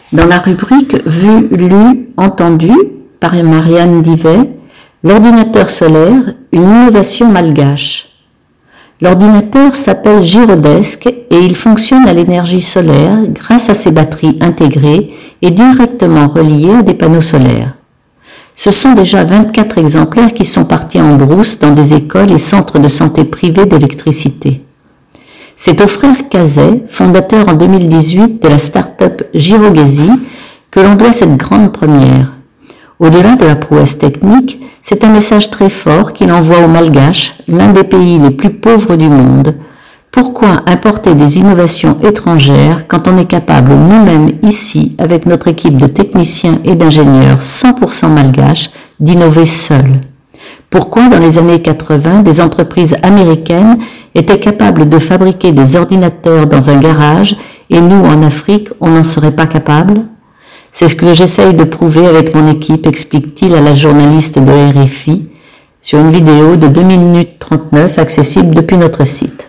Dans la rubrique Vu, lu, entendu par Marianne Divet, l'ordinateur solaire, une innovation malgache. L'ordinateur s'appelle Gyrodesk et il fonctionne à l'énergie solaire grâce à ses batteries intégrées et directement reliées à des panneaux solaires. Ce sont déjà 24 exemplaires qui sont partis en brousse dans des écoles et centres de santé privés d'électricité. C'est au frère Cazet, fondateur en 2018 de la start-up Gyrogezi, que l'on doit cette grande première. Au-delà de la prouesse technique, c'est un message très fort qu'il envoie aux Malgaches, l'un des pays les plus pauvres du monde. Pourquoi importer des innovations étrangères quand on est capable nous-mêmes ici, avec notre équipe de techniciens et d'ingénieurs 100% malgaches, d'innover seuls? Pourquoi dans les années 80, des entreprises américaines étaient capables de fabriquer des ordinateurs dans un garage et nous, en Afrique, on n'en serait pas capable? C'est ce que j'essaye de prouver avec mon équipe, explique-t-il à la journaliste de RFI sur une vidéo de 2 minutes 39 accessible depuis notre site.